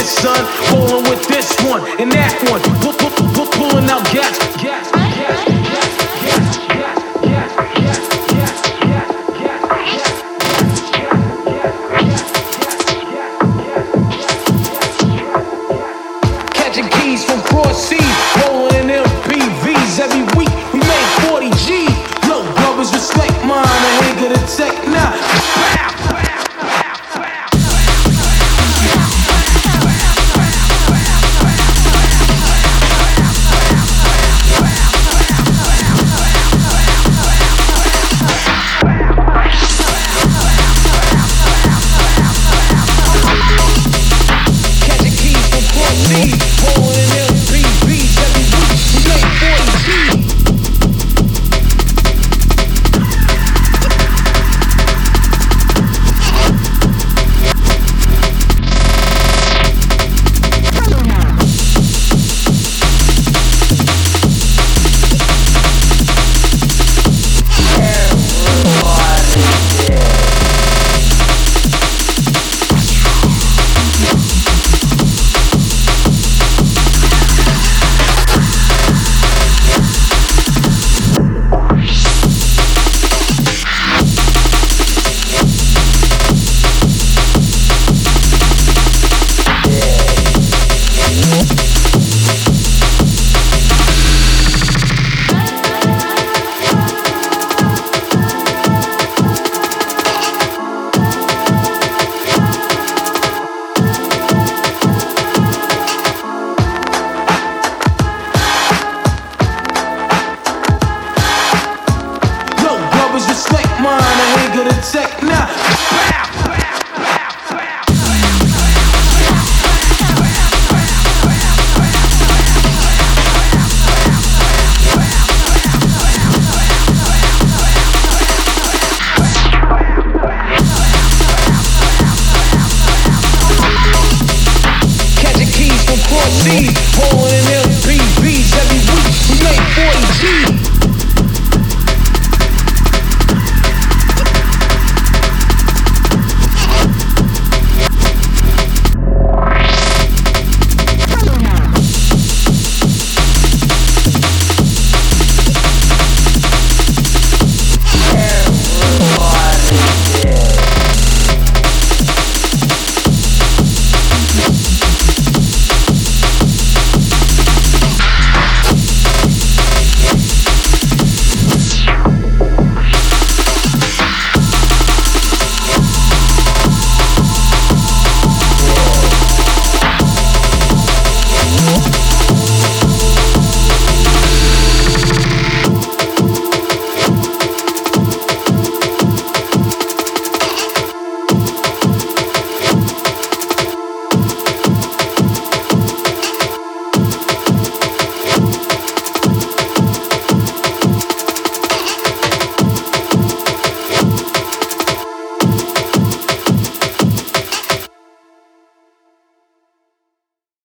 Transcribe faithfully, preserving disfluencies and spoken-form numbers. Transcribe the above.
this, son. Rolling with this one and that one. We're, we're, we're pulling out gas, gas, gas, gas, gas, gas, gas, gas. Catching keys from cross seas, rolling in M P Vs. Every week we make forty G's. Look, brothers, respect mine. I ain't gonna take now. Check now. Catching keys from cross seas, rolling in M P Vs. Every week we make forty G's.